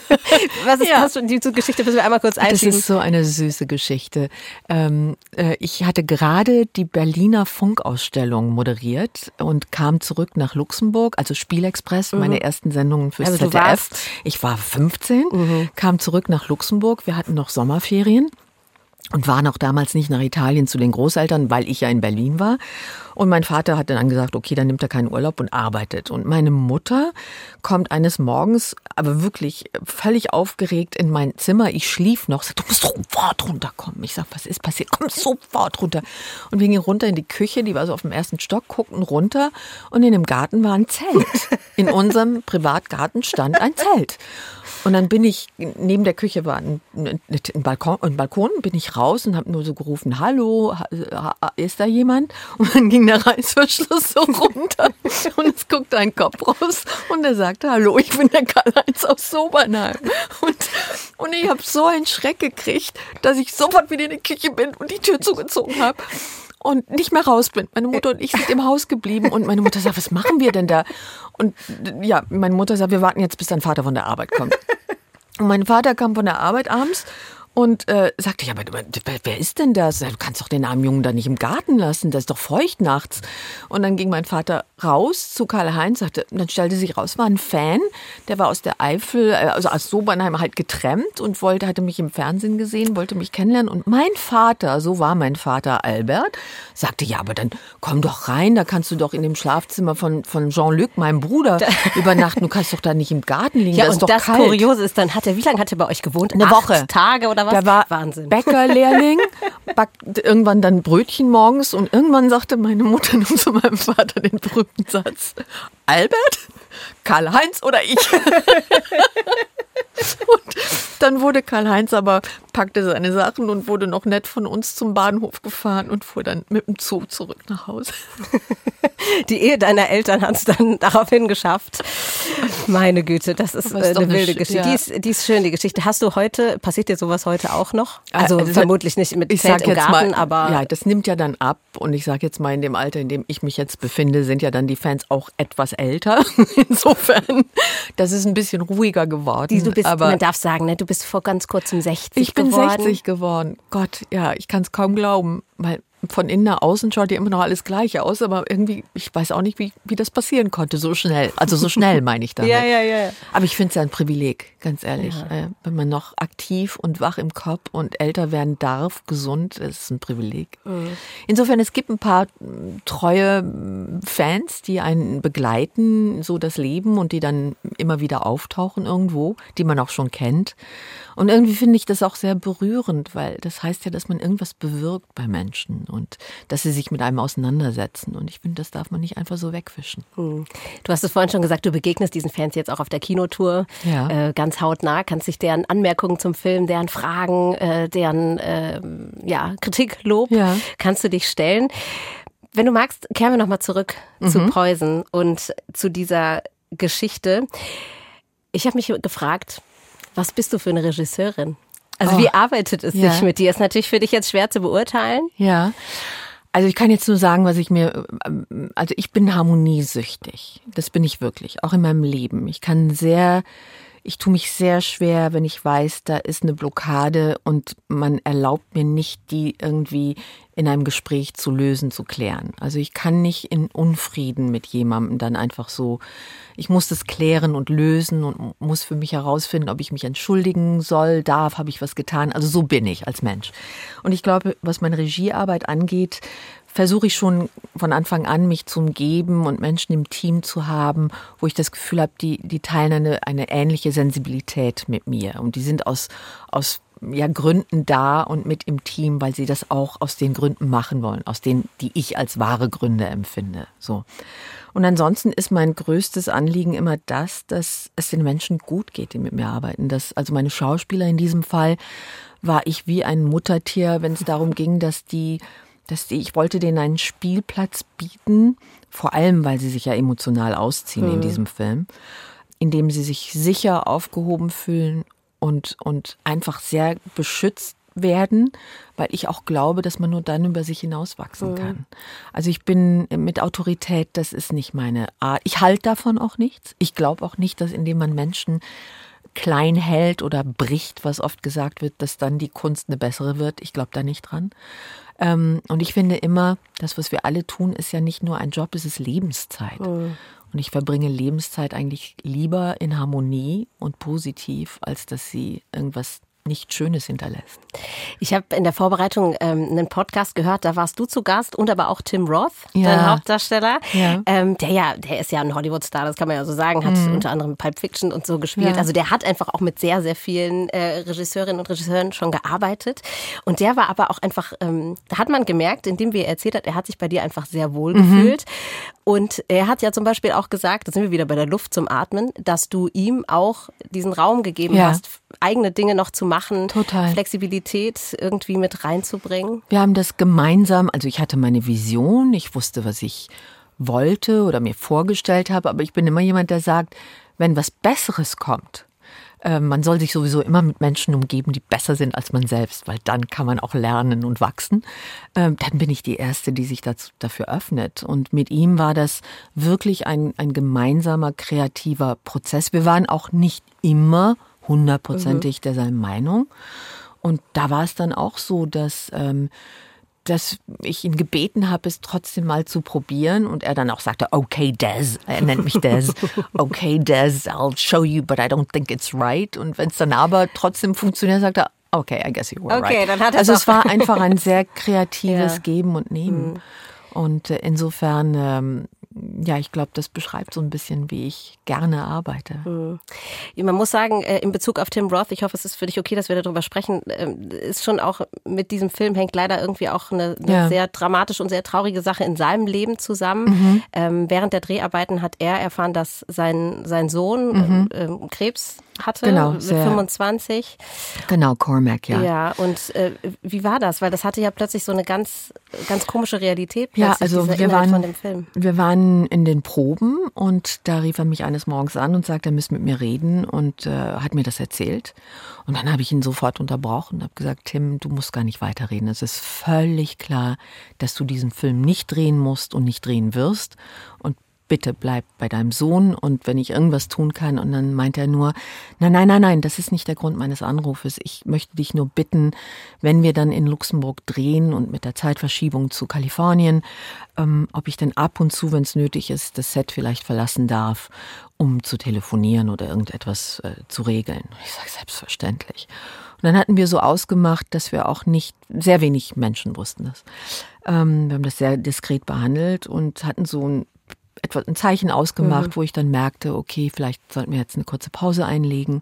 Was ist ja. das für die Geschichte, müssen wir einmal kurz einschieben? Das ist so eine süße Geschichte. Ähm, äh, ich hatte gerade die Berliner Funkausstellung moderiert und kam zurück nach Luxemburg, also Spielexpress, mhm. meine ersten Sendungen fürs also Z D F. Du warst ich war fünfzehn, mhm. kam zurück nach Luxemburg, wir hatten noch Sommerferien. Und war noch damals nicht nach Italien zu den Großeltern, weil ich ja in Berlin war. Und mein Vater hat dann gesagt, okay, dann nimmt er keinen Urlaub und arbeitet. Und meine Mutter kommt eines Morgens, aber wirklich völlig aufgeregt in mein Zimmer. Ich schlief noch, sagt, du musst sofort runterkommen. Ich sag, was ist passiert? Komm sofort runter. Und wir gingen runter in die Küche, die war so auf dem ersten Stock, guckten runter und in dem Garten war ein Zelt. In unserem Privatgarten stand ein Zelt. Und dann bin ich, neben der Küche war ein, ein, ein, Balkon, ein Balkon, bin ich raus und habe nur so gerufen, hallo, ist da jemand? Und dann ging der Reißverschluss so runter und es guckte ein Kopf raus und er sagte, hallo, ich bin der Karl-Heinz aus Sobernheim. Und, und ich habe so einen Schreck gekriegt, dass ich sofort wieder in die Küche bin und die Tür zugezogen habe. Und nicht mehr raus bin. Meine Mutter und ich sind im Haus geblieben und meine Mutter sagt, was machen wir denn da? Und ja, meine Mutter sagt, wir warten jetzt, bis dein Vater von der Arbeit kommt. Und mein Vater kam von der Arbeit abends und äh, sagte, ja, aber wer ist denn das? Du kannst doch den armen Jungen da nicht im Garten lassen, das ist doch feucht nachts. Und dann ging mein Vater raus zu Karl-Heinz, sagte, und dann stellte sich raus, war ein Fan, der war aus der Eifel, also aus Sobernheim halt getrennt und wollte, hatte mich im Fernsehen gesehen, wollte mich kennenlernen. Und mein Vater, so war mein Vater Albert, sagte, ja, aber dann komm doch rein, da kannst du doch in dem Schlafzimmer von, von Jean-Luc, meinem Bruder, übernachten. Du kannst doch da nicht im Garten liegen, ja, da ist und doch das kalt. Kuriose ist dann, hat er, wie lange hat er bei euch gewohnt? Eine Acht Woche. Tage oder was? Der war Wahnsinn. Bäckerlehrling, backt irgendwann dann Brötchen morgens und irgendwann sagte meine Mutter nun zu meinem Vater den berühmten Satz, Albert, Karl-Heinz oder ich? Und dann wurde Karl-Heinz aber, packte seine Sachen und wurde noch nett von uns zum Bahnhof gefahren und fuhr dann mit dem Zug zurück nach Hause. Die Ehe deiner Eltern hat es dann daraufhin geschafft. Meine Güte, das ist, äh, eine wilde Geschichte. Ja. Die ist, die ist schön, die Geschichte. Hast du heute, passiert dir sowas heute auch noch? Also, also vermutlich nicht mit ich Zelt sag im jetzt Garten, mal, aber... Ja, das nimmt ja dann ab und ich sage jetzt mal, in dem Alter, in dem ich mich jetzt befinde, sind ja dann die Fans auch etwas älter. Insofern, das ist ein bisschen ruhiger geworden. Die, du bist, aber man darf sagen, ne, du bist vor ganz kurzem sechzig ich bin geworden. sechzig geworden. Gott, ja, ich kann es kaum glauben, weil von innen nach außen schaut ja immer noch alles gleich aus, aber irgendwie, ich weiß auch nicht, wie, wie das passieren konnte, so schnell. Also so schnell meine ich damit. Ja, ja, ja. Aber ich finde es ja ein Privileg, ganz ehrlich. Ja. Äh, wenn man noch aktiv und wach im Kopf und älter werden darf, gesund, ist es ein Privileg. Mhm. Insofern, es gibt ein paar treue Fans, die einen begleiten, so das Leben und die dann immer wieder auftauchen irgendwo, die man auch schon kennt. Und irgendwie finde ich das auch sehr berührend, weil das heißt ja, dass man irgendwas bewirkt bei Menschen und dass sie sich mit einem auseinandersetzen. Und ich finde, das darf man nicht einfach so wegwischen. Hm. Du hast es vorhin schon gesagt, du begegnest diesen Fans jetzt auch auf der Kinotour ja. äh, ganz hautnah, kannst dich deren Anmerkungen zum Film, deren Fragen, äh, deren äh, ja, Kritik, Lob, ja. kannst du dich stellen. Wenn du magst, kehren wir nochmal zurück mhm. zu Preußen und zu dieser Geschichte. Ich habe mich gefragt, was bist du für eine Regisseurin? Also oh, wie arbeitet es ja. sich mit dir? Ist natürlich für dich jetzt schwer zu beurteilen. Ja, also ich kann jetzt nur sagen, was ich mir, also ich bin harmoniesüchtig. Das bin ich wirklich, auch in meinem Leben. Ich kann sehr ich tue mich sehr schwer, wenn ich weiß, da ist eine Blockade und man erlaubt mir nicht, die irgendwie in einem Gespräch zu lösen, zu klären. Also ich kann nicht in Unfrieden mit jemandem dann einfach so, ich muss das klären und lösen und muss für mich herausfinden, ob ich mich entschuldigen soll, darf, habe ich was getan. Also so bin ich als Mensch. Und ich glaube, was meine Regiearbeit angeht, versuche ich schon von Anfang an, mich zu umgeben und Menschen im Team zu haben, wo ich das Gefühl habe, die, die teilen eine, eine ähnliche Sensibilität mit mir. Und die sind aus, aus ja, Gründen da und mit im Team, weil sie das auch aus den Gründen machen wollen, aus denen, die ich als wahre Gründe empfinde. So. Und ansonsten ist mein größtes Anliegen immer das, dass es den Menschen gut geht, die mit mir arbeiten. Dass, also meine Schauspieler in diesem Fall war ich wie ein Muttertier, wenn es darum ging, dass die Dass die, ich wollte denen einen Spielplatz bieten, vor allem, weil sie sich ja emotional ausziehen mhm. in diesem Film, in dem sie sich sicher aufgehoben fühlen und, und einfach sehr beschützt werden, weil ich auch glaube, dass man nur dann über sich hinauswachsen mhm. kann. Also ich bin mit Autorität, das ist nicht meine Art. Ich halte davon auch nichts. Ich glaube auch nicht, dass indem man Menschen klein hält oder bricht, was oft gesagt wird, dass dann die Kunst eine bessere wird. Ich glaube da nicht dran. Und ich finde immer, das, was wir alle tun, ist ja nicht nur ein Job, es ist Lebenszeit. Mhm. Und ich verbringe Lebenszeit eigentlich lieber in Harmonie und positiv, als dass sie irgendwas nicht Schönes hinterlässt. Ich habe in der Vorbereitung ähm, einen Podcast gehört, da warst du zu Gast und aber auch Tim Roth, ja. dein Hauptdarsteller. Ja. Ähm, der ja, der ist ja ein Hollywood-Star, das kann man ja so sagen, hat mhm. unter anderem Pulp Fiction und so gespielt. Ja. Also der hat einfach auch mit sehr, sehr vielen äh, Regisseurinnen und Regisseuren schon gearbeitet. Und der war aber auch einfach, ähm, da hat man gemerkt, indem wir erzählt hat, er hat sich bei dir einfach sehr wohl mhm. gefühlt. Und er hat ja zum Beispiel auch gesagt, da sind wir wieder bei der Luft zum Atmen, dass du ihm auch diesen Raum gegeben ja. hast, eigene Dinge noch zu machen, Total. Flexibilität irgendwie mit reinzubringen. Wir haben das gemeinsam, also ich hatte meine Vision, ich wusste, was ich wollte oder mir vorgestellt habe, aber ich bin immer jemand, der sagt, wenn was Besseres kommt, äh, man soll sich sowieso immer mit Menschen umgeben, die besser sind als man selbst, weil dann kann man auch lernen und wachsen. Äh, dann bin ich die Erste, die sich dazu, dafür öffnet. Und mit ihm war das wirklich ein, ein gemeinsamer, kreativer Prozess. Wir waren auch nicht immer hundertprozentig mhm. derselben Meinung. Und da war es dann auch so, dass, ähm, dass ich ihn gebeten habe, es trotzdem mal zu probieren. Und er dann auch sagte, okay, Des, er nennt mich Des, okay, Des, I'll show you, but I don't think it's right. Und wenn es dann aber trotzdem funktioniert, sagt er, okay, I guess you were okay, right. Dann hat also es war einfach ein sehr kreatives ja. Geben und Nehmen. Mhm. Und äh, insofern, ähm, ja, ich glaube, das beschreibt so ein bisschen, wie ich gerne arbeite. Mhm. Man muss sagen, in Bezug auf Tim Roth, ich hoffe, es ist für dich okay, dass wir darüber sprechen, ist schon auch mit diesem Film hängt leider irgendwie auch eine, eine ja. sehr dramatische und sehr traurige Sache in seinem Leben zusammen. Mhm. Ähm, während der Dreharbeiten hat er erfahren, dass sein, sein Sohn mhm. ähm, Krebs hatte, genau, mit fünfundzwanzig. Genau, Cormac, ja. Ja, und äh, wie war das? Weil das hatte ja plötzlich so eine ganz, ganz komische Realität. Ja, also wir waren, von dem Film. wir waren in den Proben und da rief er mich eines Morgens an und sagte, er müsse mit mir reden und äh, hat mir das erzählt. Und dann habe ich ihn sofort unterbrochen und habe gesagt, Tim, du musst gar nicht weiterreden. Es ist völlig klar, dass du diesen Film nicht drehen musst und nicht drehen wirst. Und bitte bleib bei deinem Sohn und wenn ich irgendwas tun kann. Und dann meint er nur, nein, nein, nein, nein, das ist nicht der Grund meines Anrufes. Ich möchte dich nur bitten, wenn wir dann in Luxemburg drehen und mit der Zeitverschiebung zu Kalifornien, ähm, ob ich denn ab und zu, wenn es nötig ist, das Set vielleicht verlassen darf, um zu telefonieren oder irgendetwas äh, zu regeln. Ich sage selbstverständlich. Und dann hatten wir so ausgemacht, dass wir auch nicht, sehr wenig Menschen wussten das. Ähm, wir haben das sehr diskret behandelt und hatten so ein etwa ein Zeichen ausgemacht, mhm. wo ich dann merkte, okay, vielleicht sollten wir jetzt eine kurze Pause einlegen.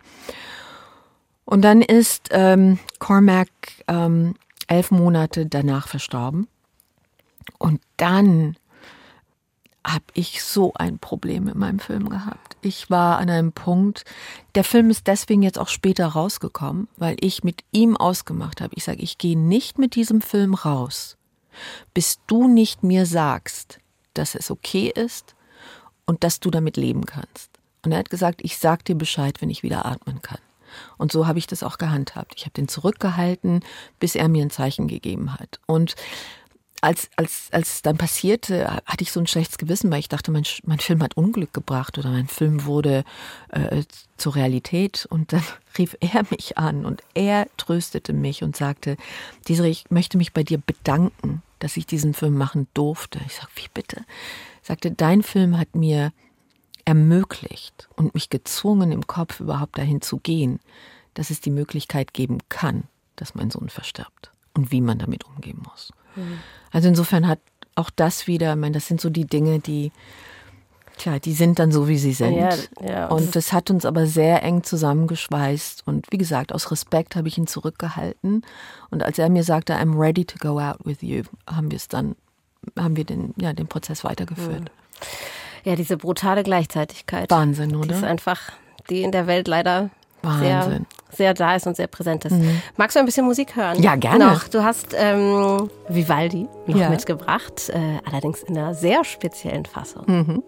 Und dann ist ähm, Cormac ähm, elf Monate danach verstorben. Und dann habe ich so ein Problem mit meinem Film gehabt. Ich war an einem Punkt, der Film ist deswegen jetzt auch später rausgekommen, weil ich mit ihm ausgemacht habe. Ich sage, ich gehe nicht mit diesem Film raus, bis du nicht mir sagst, dass es okay ist und dass du damit leben kannst. Und er hat gesagt, ich sag dir Bescheid, wenn ich wieder atmen kann. Und so habe ich das auch gehandhabt. Ich habe den zurückgehalten, bis er mir ein Zeichen gegeben hat. Und als, als, als es dann passierte, hatte ich so ein schlechtes Gewissen, weil ich dachte, mein, mein Film hat Unglück gebracht oder mein Film wurde äh, zur Realität. Und dann rief er mich an und er tröstete mich und sagte, Desiree, ich möchte mich bei dir bedanken, dass ich diesen Film machen durfte. Ich sag, wie bitte? Er sagte, dein Film hat mir ermöglicht und mich gezwungen, im Kopf überhaupt dahin zu gehen, dass es die Möglichkeit geben kann, dass mein Sohn verstirbt und wie man damit umgehen muss. Mhm. Also insofern hat auch das wieder, ich meine, das sind so die Dinge, die, tja, die sind dann so, wie sie sind. Ja, ja, und das hat uns aber sehr eng zusammengeschweißt. Und wie gesagt, aus Respekt habe ich ihn zurückgehalten. Und als er mir sagte, I'm ready to go out with you, haben wir es dann, haben wir den, ja, den Prozess weitergeführt. Mhm. Ja, diese brutale Gleichzeitigkeit. Wahnsinn, oder? Die ist einfach, die in der Welt leider sehr, sehr da ist und sehr präsent ist. Mhm. Magst du ein bisschen Musik hören? Ja, gerne. Noch. Du hast ähm, Vivaldi noch ja. mitgebracht, äh, allerdings in einer sehr speziellen Fassung. Mhm.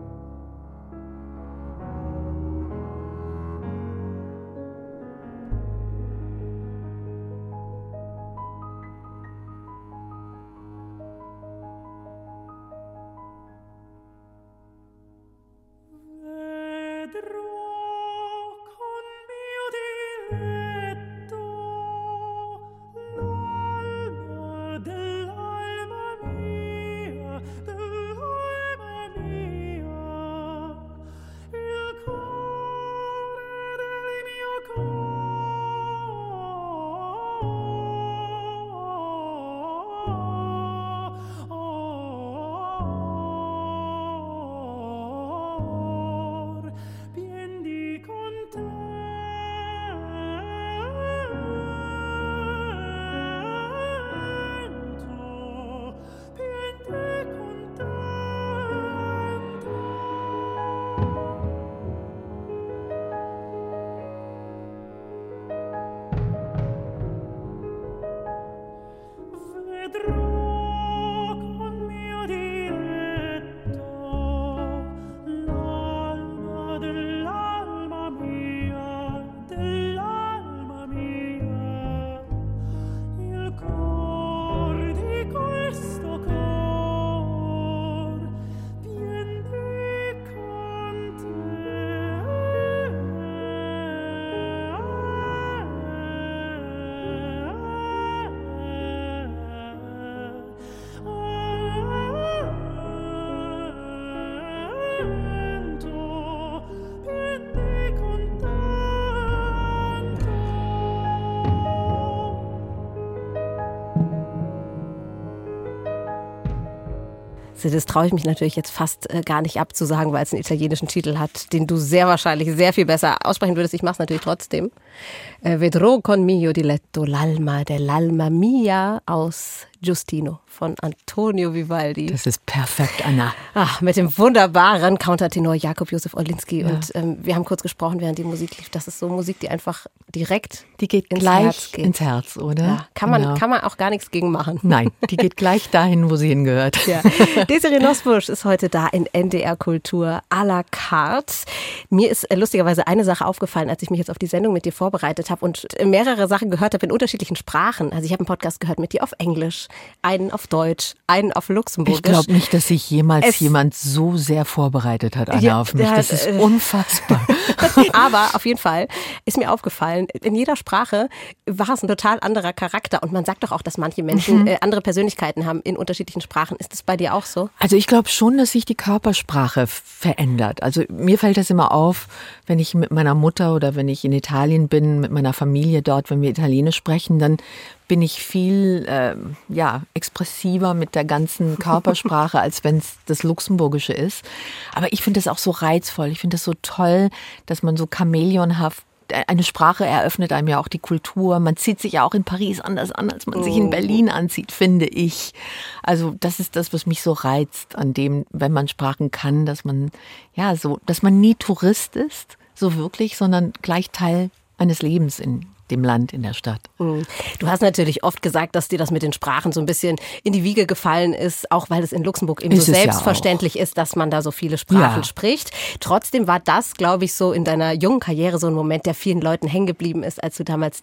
Das traue ich mich natürlich jetzt fast äh, gar nicht abzusagen, weil es einen italienischen Titel hat, den du sehr wahrscheinlich sehr viel besser aussprechen würdest. Ich mache es natürlich trotzdem. Äh, Vedrò con mio diletto l'alma dell'alma mia aus Giustino von Antonio Vivaldi. Das ist perfekt, Anna. Ach, mit dem wunderbaren Countertenor Jakub Józef Orlinski. Ja. Und ähm, wir haben kurz gesprochen, während die Musik lief. Das ist so Musik, die einfach direkt die geht ins gleich Herz geht. ins Herz, oder? Ja, kann, man, genau. kann man auch gar nichts gegen machen. Nein, die geht gleich dahin, wo sie hingehört. Ja. Desiree Nosbusch ist heute da in N D R Kultur à la carte. Mir ist äh, lustigerweise eine Sache aufgefallen, als ich mich jetzt auf die Sendung mit dir vorbereitet habe und mehrere Sachen gehört habe in unterschiedlichen Sprachen. Also ich habe einen Podcast gehört mit dir auf Englisch, einen auf Deutsch, einen auf Luxemburgisch. Ich glaube nicht, dass sich jemals es jemand so sehr vorbereitet hat, Anna, ja, auf mich. Das ist äh, unfassbar. Aber auf jeden Fall ist mir aufgefallen, in jeder Sprache war es ein total anderer Charakter. Und man sagt doch auch, dass manche Menschen mhm. äh, andere Persönlichkeiten haben in unterschiedlichen Sprachen. Ist das bei dir auch so? Also ich glaube schon, dass sich die Körpersprache verändert. Also mir fällt das immer auf, wenn ich mit meiner Mutter oder wenn ich in Italien bin, mit meiner Familie dort, wenn wir Italienisch sprechen, dann bin ich viel äh, ja, expressiver mit der ganzen Körpersprache, als wenn es das Luxemburgische ist. Aber ich finde das auch so reizvoll. Ich finde das so toll, dass man so chamäleonhaft, eine Sprache eröffnet einem ja auch die Kultur. Man zieht sich ja auch in Paris anders an, als man sich in Berlin anzieht, finde ich. Also das ist das, was mich so reizt an dem, wenn man Sprachen kann, dass man ja so, dass man nie Tourist ist, so wirklich, sondern gleich Teil eines Lebens in dem Land, in der Stadt. Du hast natürlich oft gesagt, dass dir das mit den Sprachen so ein bisschen in die Wiege gefallen ist, auch weil es in Luxemburg eben ist so selbstverständlich ja ist, dass man da so viele Sprachen ja. spricht. Trotzdem war das, glaube ich, so in deiner jungen Karriere so ein Moment, der vielen Leuten hängen geblieben ist, als du damals den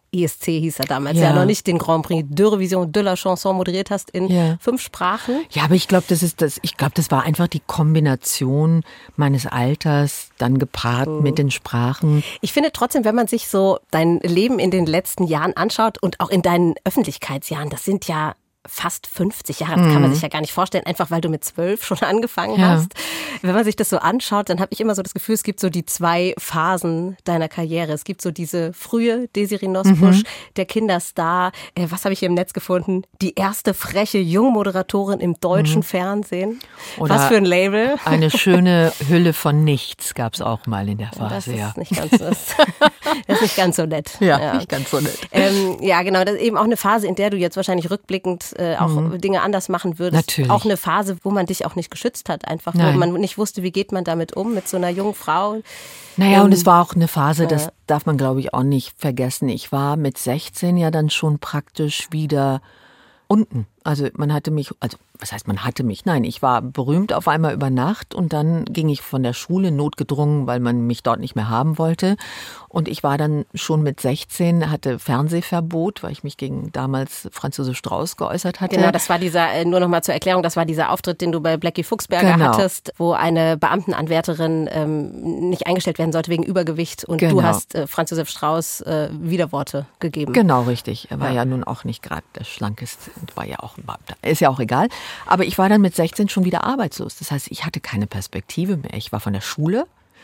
E S C hieß er damals, ja, ja noch nicht den Grand Prix de Revision de la Chanson moderiert hast in ja. fünf Sprachen. Ja, aber ich glaube, das ist das, ich glaube, das war einfach die Kombination meines Alters, dann gepaart mhm. mit den Sprachen. Ich finde trotzdem, wenn man sich so dein Leben in den letzten Jahren anschaut und auch in deinen Öffentlichkeitsjahren, das sind ja fast fünfzig Jahre, das kann man sich ja gar nicht vorstellen, einfach weil du mit zwölf schon angefangen ja. hast. Wenn man sich das so anschaut, dann habe ich immer so das Gefühl, es gibt so die zwei Phasen deiner Karriere. Es gibt so diese frühe Desiree Nosbusch, mhm. der Kinderstar, äh, was habe ich hier im Netz gefunden? Die erste freche Jungmoderatorin im deutschen mhm. Fernsehen. Oder was für ein Label. Eine schöne Hülle von nichts gab es auch mal in der Phase. Das ist, ja. nicht, ganz, das, das ist nicht ganz so nett. Ja, ja. nicht ganz so nett. Ähm, ja, genau, das ist eben auch eine Phase, in der du jetzt wahrscheinlich rückblickend äh, auch mhm. Dinge anders machen würdest. Natürlich. Auch eine Phase, wo man dich auch nicht geschützt hat, einfach, Nein. wo man nicht wusste, wie geht man damit um, mit so einer jungen Frau. Naja, ähm, und es war auch eine Phase, das äh, darf man, glaube ich, auch nicht vergessen. Ich war mit sechzehn ja dann schon praktisch wieder unten. Also man hatte mich, also was heißt man hatte mich? Nein, ich war berühmt auf einmal über Nacht und dann ging ich von der Schule notgedrungen, weil man mich dort nicht mehr haben wollte. Und ich war dann schon mit sechzehn, hatte Fernsehverbot, weil ich mich gegen damals Franzose Strauß geäußert hatte. Genau, das war dieser, nur noch mal zur Erklärung, das war dieser Auftritt, den du bei Blackie Fuchsberger genau. hattest, wo eine Beamtenanwärterin ähm, nicht eingestellt werden sollte wegen Übergewicht und genau. du hast äh, Franz Josef Strauß äh, Widerworte gegeben. Genau, richtig. Er war ja, ja nun auch nicht gerade der schlankeste, war ja auch, ist ja auch egal. Aber ich war dann mit sechzehn schon wieder arbeitslos. Das heißt, ich hatte keine Perspektive mehr. Ich war von der Schule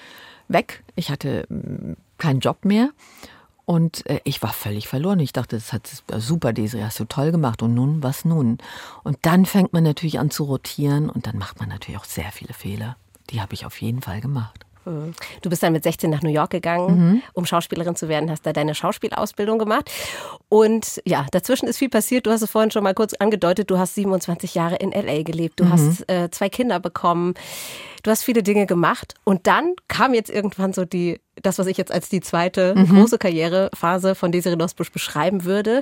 weg. Ich hatte keinen Job mehr. Und äh, ich war völlig verloren. Ich dachte, das hat super, Desiree, hast du toll gemacht. Und nun, was nun? Und dann fängt man natürlich an zu rotieren. Und dann macht man natürlich auch sehr viele Fehler. Die habe ich auf jeden Fall gemacht. Du bist dann mit sechzehn nach New York gegangen, mhm. um Schauspielerin zu werden, hast da deine Schauspielausbildung gemacht. Und ja, dazwischen ist viel passiert. Du hast es vorhin schon mal kurz angedeutet, du hast siebenundzwanzig Jahre in L A gelebt, du mhm. hast äh, zwei Kinder bekommen, du hast viele Dinge gemacht. Und dann kam jetzt irgendwann so die, das, was ich jetzt als die zweite mhm. große Karrierephase von Desiree Nosbusch beschreiben würde.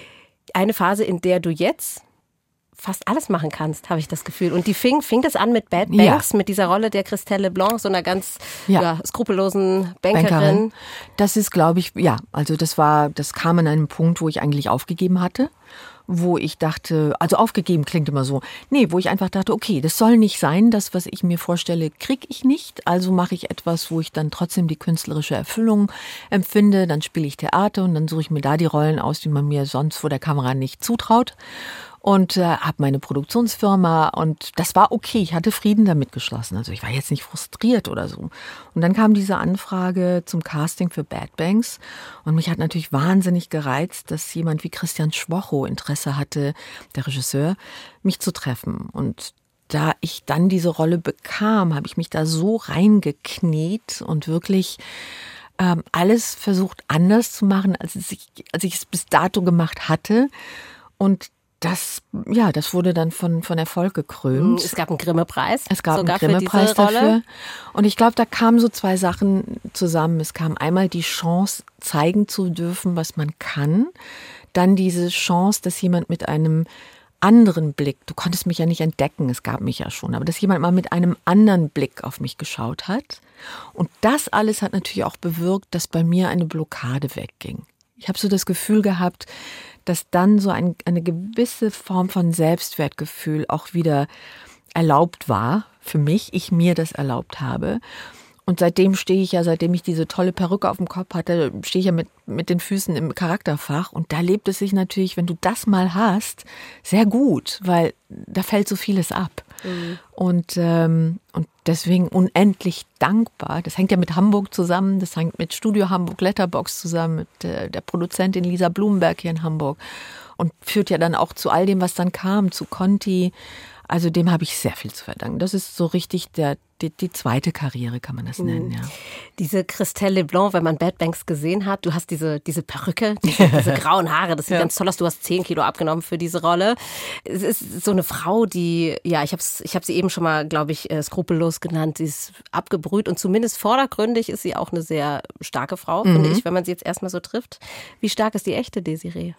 Eine Phase, in der du jetzt fast alles machen kannst, habe ich das Gefühl. Und die fing, fing das an mit Bad Banks, ja. mit dieser Rolle der Christelle Leblanc, so einer ganz ja. Ja, skrupellosen Bankerin. Bankerin. Das ist, glaube ich, ja, also das war, das kam an einem Punkt, wo ich eigentlich aufgegeben hatte, wo ich dachte, also aufgegeben klingt immer so, nee, wo ich einfach dachte, okay, das soll nicht sein, das, was ich mir vorstelle, kriege ich nicht, also mache ich etwas, wo ich dann trotzdem die künstlerische Erfüllung empfinde, dann spiele ich Theater und dann suche ich mir da die Rollen aus, die man mir sonst vor der Kamera nicht zutraut. Und äh, habe meine Produktionsfirma und das war okay, ich hatte Frieden damit geschlossen, also ich war jetzt nicht frustriert oder so. Und dann kam diese Anfrage zum Casting für Bad Banks und mich hat natürlich wahnsinnig gereizt, dass jemand wie Christian Schwocho Interesse hatte, der Regisseur, mich zu treffen. Und da ich dann diese Rolle bekam, habe ich mich da so reingekniet und wirklich ähm, alles versucht anders zu machen, als ich, als ich es bis dato gemacht hatte. Und Das, ja, das wurde dann von, von Erfolg gekrönt. Es gab einen Grimme-Preis. Es gab einen Grimme-Preis dafür. Und ich glaube, da kamen so zwei Sachen zusammen. Es kam einmal die Chance, zeigen zu dürfen, was man kann. Dann diese Chance, dass jemand mit einem anderen Blick, du konntest mich ja nicht entdecken, es gab mich ja schon, aber dass jemand mal mit einem anderen Blick auf mich geschaut hat. Und das alles hat natürlich auch bewirkt, dass bei mir eine Blockade wegging. Ich habe so das Gefühl gehabt, dass dann so ein, eine gewisse Form von Selbstwertgefühl auch wieder erlaubt war für mich, ich mir das erlaubt habe. Und seitdem stehe ich ja, seitdem ich diese tolle Perücke auf dem Kopf hatte, stehe ich ja mit, mit den Füßen im Charakterfach. Und da lebt es sich natürlich, wenn du das mal hast, sehr gut, weil da fällt so vieles ab. Mhm. Und, ähm, und deswegen unendlich dankbar. Das hängt ja mit Hamburg zusammen, das hängt mit Studio Hamburg Letterbox zusammen, mit äh, der Produzentin Lisa Blumenberg hier in Hamburg. Und führt ja dann auch zu all dem, was dann kam, zu Conti. Also dem habe ich sehr viel zu verdanken. Das ist so richtig der, die, die zweite Karriere, kann man das nennen, ja. Diese Christelle Leblanc, wenn man Bad Banks gesehen hat, du hast diese, diese Perücke, diese, diese grauen Haare, das sieht ja ganz toll aus. Du hast zehn Kilo abgenommen für diese Rolle. Es ist so eine Frau, die, ja, ich habe ich hab sie eben schon mal, glaube ich, äh, skrupellos genannt. Sie ist abgebrüht und zumindest vordergründig ist sie auch eine sehr starke Frau, mhm. finde ich, wenn man sie jetzt erstmal so trifft. Wie stark ist die echte Desiree?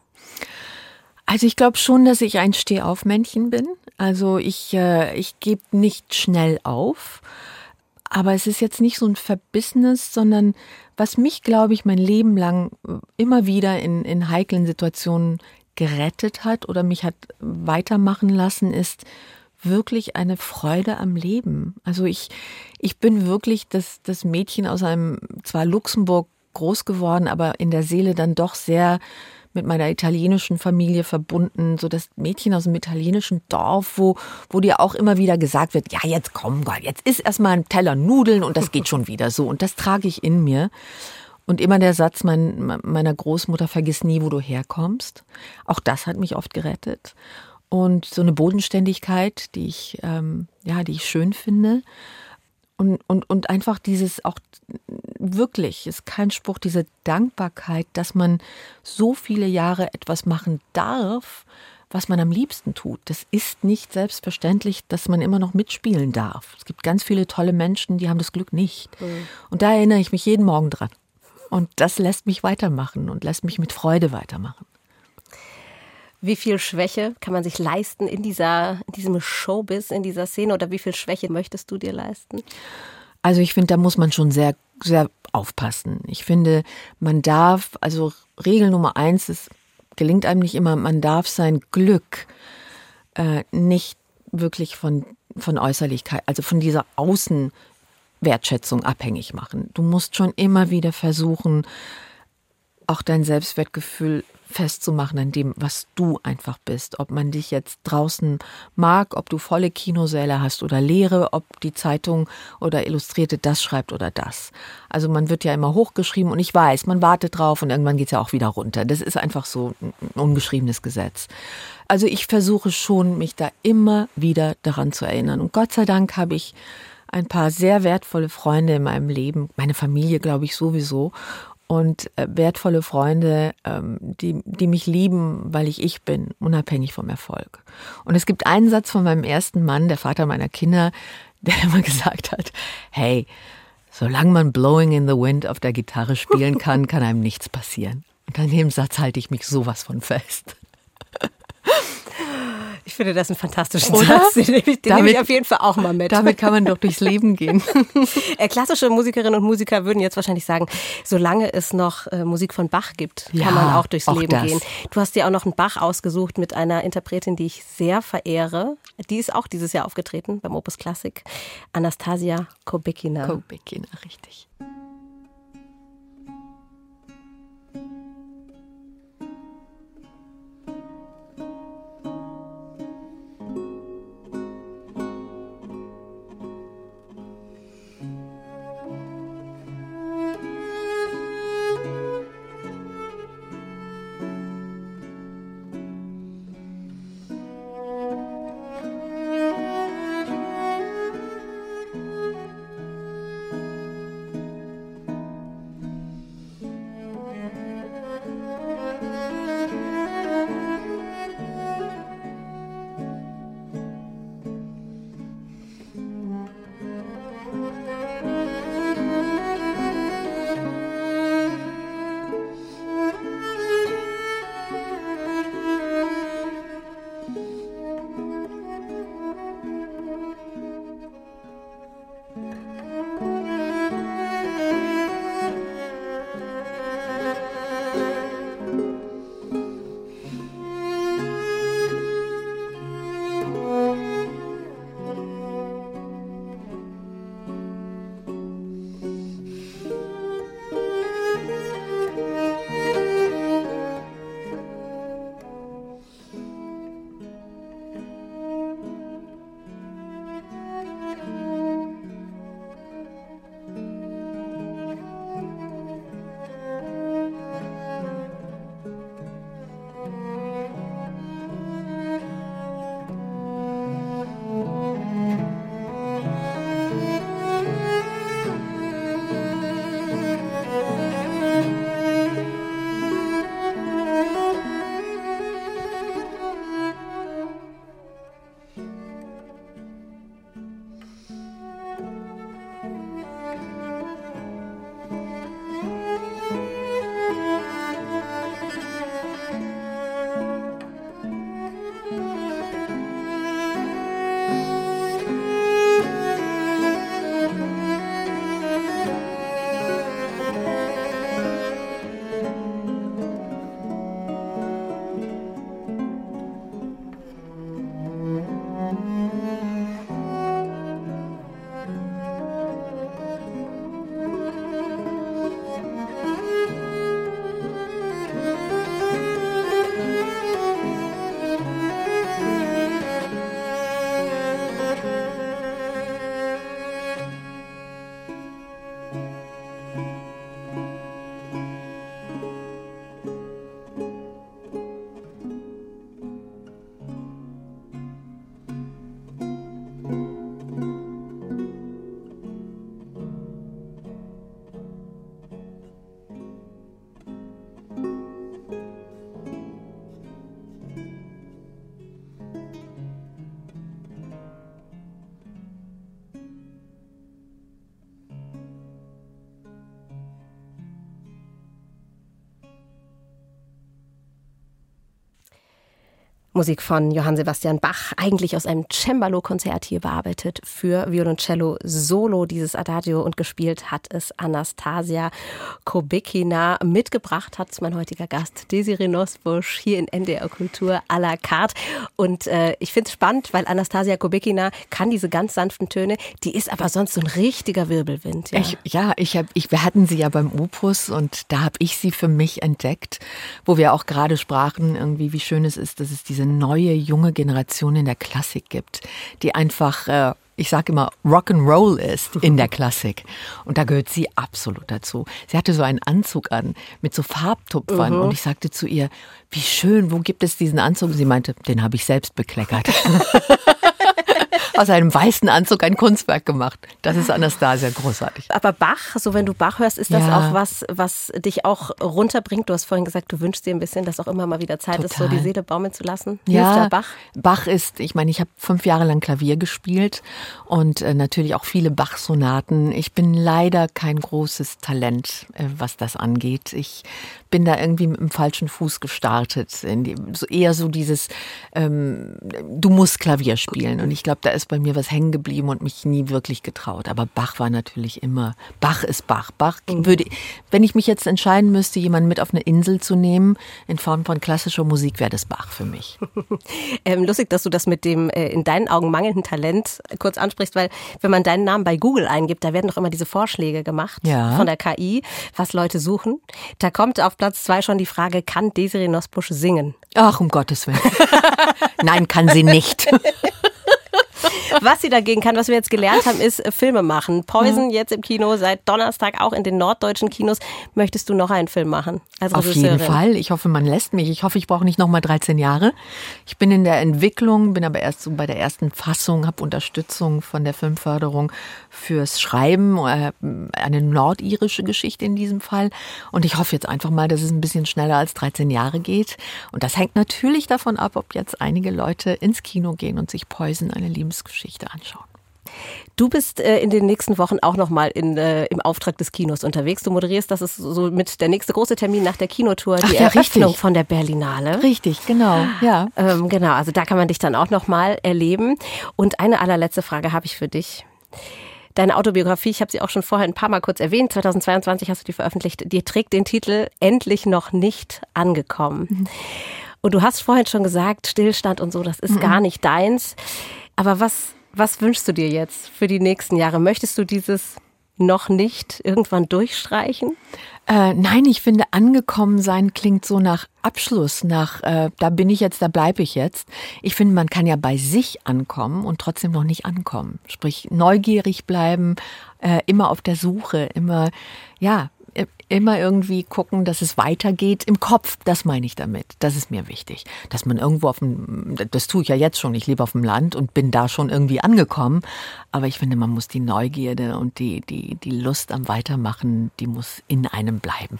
Also ich glaube schon, dass ich ein Stehaufmännchen bin. Also ich, äh, ich gebe nicht schnell auf. Aber es ist jetzt nicht so ein verbissenes, sondern was mich, glaube ich, mein Leben lang immer wieder in, in heiklen Situationen gerettet hat oder mich hat weitermachen lassen, ist wirklich eine Freude am Leben. Also ich, ich bin wirklich das, das Mädchen aus einem, zwar Luxemburg groß geworden, aber in der Seele dann doch sehr mit meiner italienischen Familie verbunden, so das Mädchen aus dem italienischen Dorf, wo, wo dir auch immer wieder gesagt wird, ja, jetzt komm, Gott, jetzt isst erstmal ein Teller Nudeln und das geht schon wieder so. Und das trage ich in mir. Und immer der Satz mein, meiner Großmutter, vergiss nie, wo du herkommst. Auch das hat mich oft gerettet. Und so eine Bodenständigkeit, die ich, ähm, ja, die ich schön finde. Und, und, und einfach dieses auch wirklich, ist kein Spruch, diese Dankbarkeit, dass man so viele Jahre etwas machen darf, was man am liebsten tut. Das ist nicht selbstverständlich, dass man immer noch mitspielen darf. Es gibt ganz viele tolle Menschen, die haben das Glück nicht. Mhm. Und da erinnere ich mich jeden Morgen dran. Und das lässt mich weitermachen und lässt mich mit Freude weitermachen. Wie viel Schwäche kann man sich leisten in dieser, in diesem Showbiz, in dieser Szene? Oder wie viel Schwäche möchtest du dir leisten? Also ich finde, da muss man schon sehr, sehr aufpassen. Ich finde, man darf, also Regel Nummer eins, es gelingt einem nicht immer, man darf sein Glück äh, nicht wirklich von, von Äußerlichkeit, also von dieser Außenwertschätzung abhängig machen. Du musst schon immer wieder versuchen, auch dein Selbstwertgefühl festzumachen an dem, was du einfach bist. Ob man dich jetzt draußen mag, ob du volle Kinosäle hast oder leere, ob die Zeitung oder Illustrierte das schreibt oder das. Also man wird ja immer hochgeschrieben und ich weiß, man wartet drauf und irgendwann geht es ja auch wieder runter. Das ist einfach so ein ungeschriebenes Gesetz. Also ich versuche schon, mich da immer wieder daran zu erinnern. Und Gott sei Dank habe ich ein paar sehr wertvolle Freunde in meinem Leben, meine Familie glaube ich sowieso, und äh, wertvolle Freunde, ähm, die, die mich lieben, weil ich ich bin, unabhängig vom Erfolg. Und es gibt einen Satz von meinem ersten Mann, der Vater meiner Kinder, der immer gesagt hat, hey, solange man Blowing in the Wind auf der Gitarre spielen kann, kann einem nichts passieren. Und an dem Satz halte ich mich sowas von fest. Ich finde das einen fantastischen Oder? Satz, den, nehme ich, den damit, nehme ich auf jeden Fall auch mal mit. Damit kann man doch durchs Leben gehen. Klassische Musikerinnen und Musiker würden jetzt wahrscheinlich sagen, solange es noch äh, Musik von Bach gibt, kann ja, man auch durchs auch Leben das. gehen. Du hast dir auch noch einen Bach ausgesucht mit einer Interpretin, die ich sehr verehre. Die ist auch dieses Jahr aufgetreten beim Opus Classic. Anastasia Kubikina. Kubikina, richtig. Musik von Johann Sebastian Bach, eigentlich aus einem Cembalo-Konzert hier bearbeitet für Violoncello Solo. Dieses Adagio und gespielt hat es Anastasia Kubikina. Mitgebracht hat es mein heutiger Gast Desiree Nosbusch hier in N D R Kultur à la carte. Und äh, ich finde es spannend, weil Anastasia Kubikina kann diese ganz sanften Töne, die ist aber sonst so ein richtiger Wirbelwind. Ja, ich, ja ich hab, ich, wir hatten sie ja beim Opus und da habe ich sie für mich entdeckt, wo wir auch gerade sprachen, irgendwie wie schön es ist, dass es diese neue, junge Generation in der Klassik gibt, die einfach, äh, ich sage immer, Rock'n'Roll ist in der Klassik. Und da gehört sie absolut dazu. Sie hatte so einen Anzug an mit so Farbtupfern mhm. und ich sagte zu ihr, wie schön, wo gibt es diesen Anzug? Und sie meinte, den habe ich selbst bekleckert. Aus einem weißen Anzug ein Kunstwerk gemacht. Das ist Anastasia, großartig. Aber Bach, so wenn du Bach hörst, ist das ja auch was, was dich auch runterbringt? Du hast vorhin gesagt, du wünschst dir ein bisschen, dass auch immer mal wieder Zeit Total. ist, so die Seele baumeln zu lassen. Ja, Hilft da Bach? Bach ist, ich meine, ich habe fünf Jahre lang Klavier gespielt und äh, natürlich auch viele Bach-Sonaten. Ich bin leider kein großes Talent, äh, was das angeht. Ich bin da irgendwie mit dem falschen Fuß gestartet. In die, so eher so dieses, ähm, du musst Klavier spielen. Und ich glaube, da ist bei mir was hängen geblieben und mich nie wirklich getraut. Aber Bach war natürlich immer, Bach ist Bach. Bach würde, wenn ich mich jetzt entscheiden müsste, jemanden mit auf eine Insel zu nehmen, in Form von klassischer Musik, wäre das Bach für mich. ähm, lustig, dass du das mit dem äh, in deinen Augen mangelnden Talent kurz ansprichst, weil wenn man deinen Namen bei Google eingibt, da werden doch immer diese Vorschläge gemacht ja. von der K I, was Leute suchen. Da kommt auf Platz zwei schon die Frage, kann Desiree Nosbusch singen? Ach, um Gottes Willen. Nein, kann sie nicht. Was sie dagegen kann, was wir jetzt gelernt haben, ist Filme machen. Poison jetzt im Kino, seit Donnerstag auch in den norddeutschen Kinos. Möchtest du noch einen Film machen als Auf jeden Fall. Ich hoffe, man lässt mich. Ich hoffe, ich brauche nicht noch mal dreizehn Jahre. Ich bin in der Entwicklung, bin aber erst so bei der ersten Fassung, habe Unterstützung von der Filmförderung fürs Schreiben, eine nordirische Geschichte in diesem Fall. Und ich hoffe jetzt einfach mal, dass es ein bisschen schneller als dreizehn Jahre geht. Und das hängt natürlich davon ab, ob jetzt einige Leute ins Kino gehen und sich Poison, eine Liebesgeschichte, anschauen. Du bist äh, in den nächsten Wochen auch nochmal in, äh, im Auftrag des Kinos unterwegs. Du moderierst, das ist so mit der nächste große Termin nach der Kinotour, die Ach, ja, Eröffnung richtig. von der Berlinale. Richtig, genau, ja. Ähm, genau, also da kann man dich dann auch nochmal erleben. Und eine allerletzte Frage habe ich für dich. Deine Autobiografie, ich habe sie auch schon vorher ein paar Mal kurz erwähnt, zweitausendzweiundzwanzig hast du die veröffentlicht, die trägt den Titel Endlich noch nicht angekommen. Mhm. Und du hast vorhin schon gesagt, Stillstand und so, das ist mhm. gar nicht deins. Aber was, was wünschst du dir jetzt für die nächsten Jahre? Möchtest du dieses noch nicht irgendwann durchstreichen? Äh, nein, ich finde, angekommen sein klingt so nach Abschluss, nach äh, da bin ich jetzt, da bleibe ich jetzt. Ich finde, man kann ja bei sich ankommen und trotzdem noch nicht ankommen. Sprich, neugierig bleiben, äh, immer auf der Suche, immer, ja, immer irgendwie gucken, dass es weitergeht im Kopf. Das meine ich damit. Das ist mir wichtig. Dass man irgendwo auf dem, das tue ich ja jetzt schon. Ich lebe auf dem Land und bin da schon irgendwie angekommen. Aber ich finde, man muss die Neugierde und die, die, die Lust am Weitermachen, die muss in einem bleiben.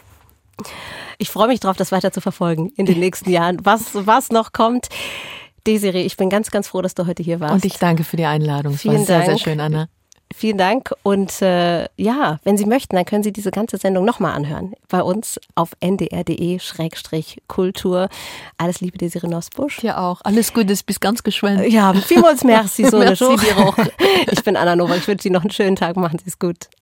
Ich freue mich drauf, das weiter zu verfolgen in den nächsten Jahren. Was, was noch kommt. Desiree, ich bin ganz, ganz froh, dass du heute hier warst. Und ich danke für die Einladung. Es Vielen war sehr, Dank. sehr schön, Anna. Vielen Dank und äh, ja, wenn Sie möchten, dann können Sie diese ganze Sendung nochmal anhören. Bei uns auf n d r punkt d e Schrägstrich Kultur. Alles Liebe, Desiree Nosbusch. Ja auch. Alles Gute, bis ganz geschwellt. Ja, vielmals merci. So merci dir auch. Ich bin Anna Nowak, ich wünsche Ihnen noch einen schönen Tag. Machen Sie es gut.